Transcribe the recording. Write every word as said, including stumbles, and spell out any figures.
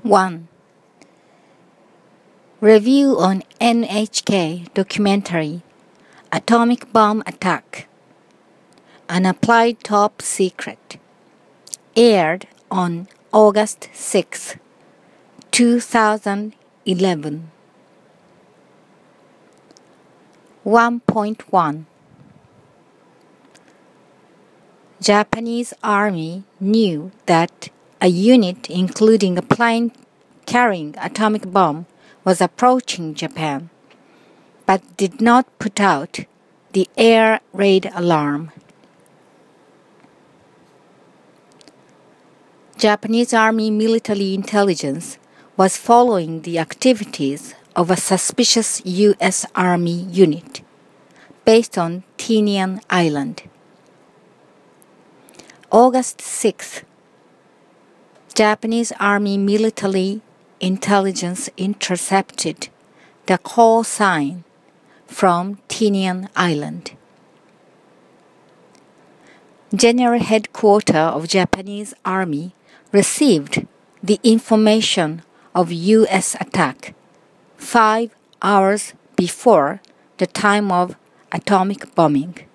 one. Review on N H K documentary Atomic Bomb Attack, An Applied Top Secret, aired on August sixth, two thousand eleven. one point one. Japanese Army knew that a unit including a plane carrying atomic bomb was approaching Japan, but did not put out the air raid alarm. Japanese Army military intelligence was following the activities of a suspicious U S Army unit based on Tinian Island. August sixth, Japanese Army military intelligence intercepted the call sign from Tinian Island. General Headquarters of Japanese Army received the information of U S attack five hours before the time of atomic bombing.